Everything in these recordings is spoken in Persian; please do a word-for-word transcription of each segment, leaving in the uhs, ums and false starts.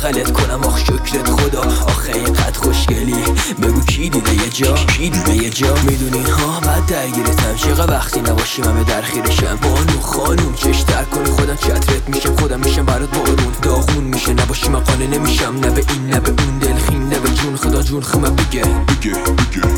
بغلت کنم آخ شکرت خدا. آخه اینقدر خوشگلی بگو کی دیده یه جا، کی دیده یه جا. میدونی ها بعد درگیرتم چقدر وقتی نباشی من به درخیرشم. بانو خانوم چش در کنی خودم چترت میشم، خودم میشم برات بارون. داغون میشه نباشی من قانه نمیشم، نه به این نه به اون دلخین نه به جون خدا جون خمه بگه بگه بگه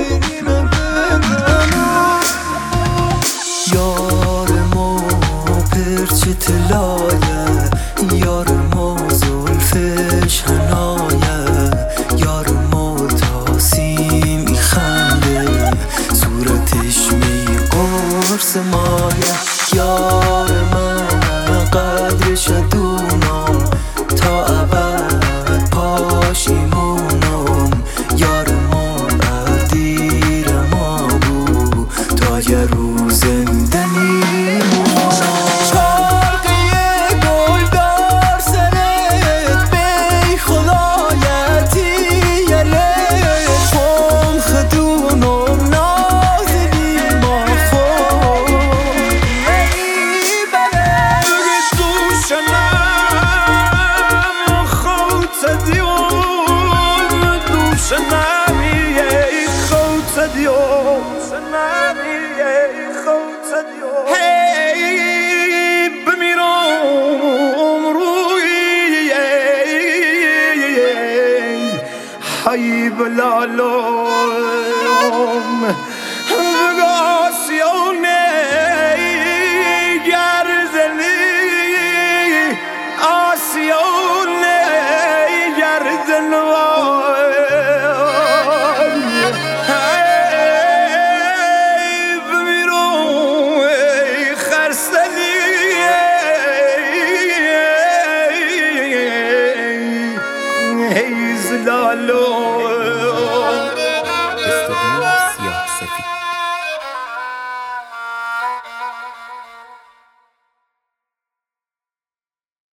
یار ما پرچه طلایه، یار ما زلفش حنایه، یار ما تاسیم میخنده صورتش می قرص مایه. یار من قدرش دونم تا ابد پاشیمونم، یار ما قدیر ما بود تا یه روز زنده میمونم. هی بمیرم روی هی بلالم بگاسیونه گردنی آسیونه گردنوان Hey, Zlalo.